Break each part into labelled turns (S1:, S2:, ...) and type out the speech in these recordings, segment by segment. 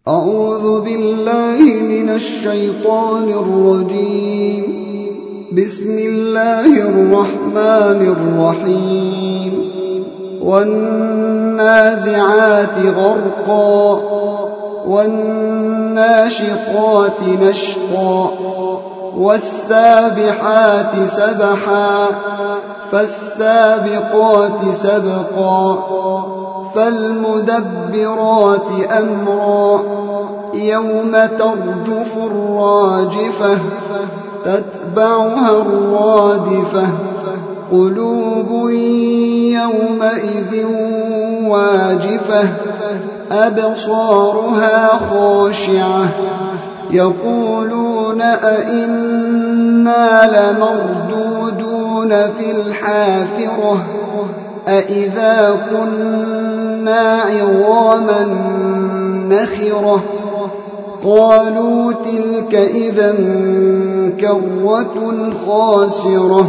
S1: أعوذ بالله من الشيطان الرجيم. بسم الله الرحمن الرحيم. والنازعات غرقا والناشطات نشطا والسابحات سبحا فالسابقات سبقا فالمدبرات أمرا يوم ترجف الراجفة تتبعها الرادفة قلوب يومئذ واجفة أبصارها خاشعة يقولون أئنا لمردودون في الحافرة أئذا كنا عظاما نخرة قالوا تلك إذا كرة خاسرة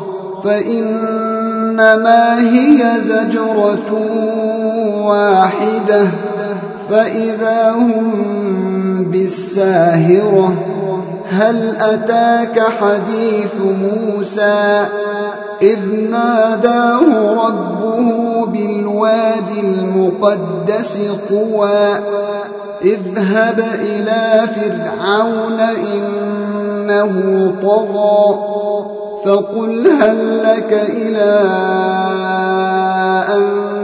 S1: فإنما هي زجرة واحدة فإذا هم بالساهرة هل أتاك حديث موسى إذ ناداه ربه بالوادي المقدس طوى اذهب إلى فرعون إنه طغى فقل هل لك إلى أن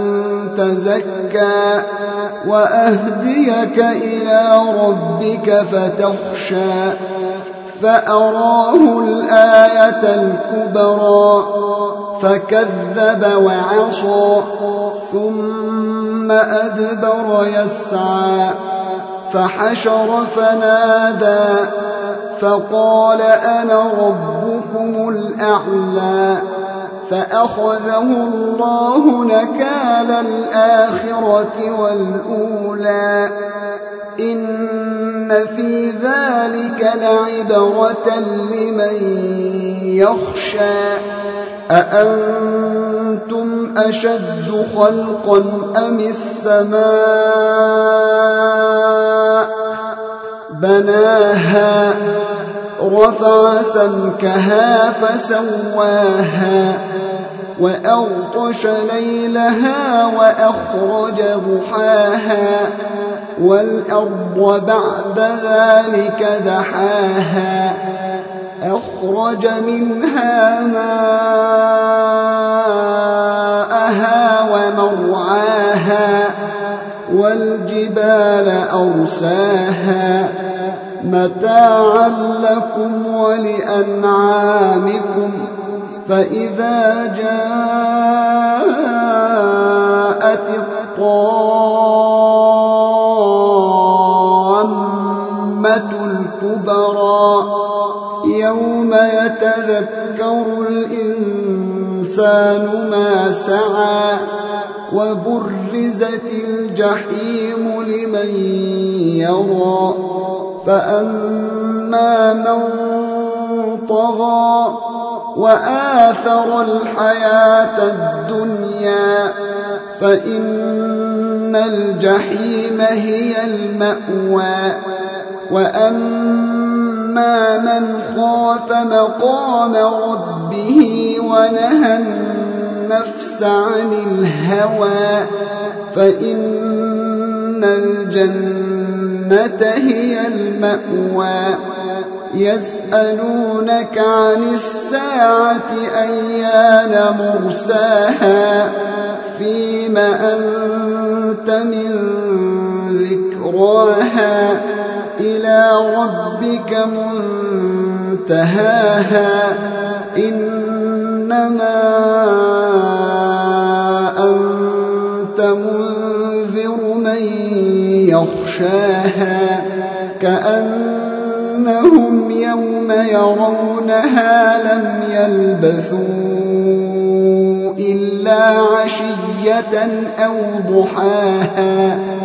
S1: تزكى وأهديك إلى ربك فتخشى فأراه الآية الكبرى فكذب وعصى ثم أدبر يسعى فحشر فنادى فقال أنا ربكم الأعلى فأخذه الله نكال الآخرة والأولى إن في ذلك لعبرة لمن يخشى أأنتم أشد خلقا أم السماء بناها رفع سمكها فسواها وأغطش ليلها وأخرج ضحاها والأرض بعد ذلك دحاها أخرج منها ماءها ومرعاها والجبال أرساها متاعا لكم ولأنعامكم فإذا جاءت الطامة الكبرى يوم يتذكر الإنسان ما سعى وبرزت الجحيم لمن يرى فأما من طغى وآثر الحياة الدنيا فإن الجحيم هي المأوى وأما من خاف مقام ربه ونهى النفس عن الهوى فإن الجنة هي المأوى يسألونك عن الساعة أيان مرساها فيم أنت من ذكراها إلى ربك منتهاها إنما أنت منذر من يخشاها كأنهم يوم يرونها لم يلبثوا إلا عشية أو ضحاها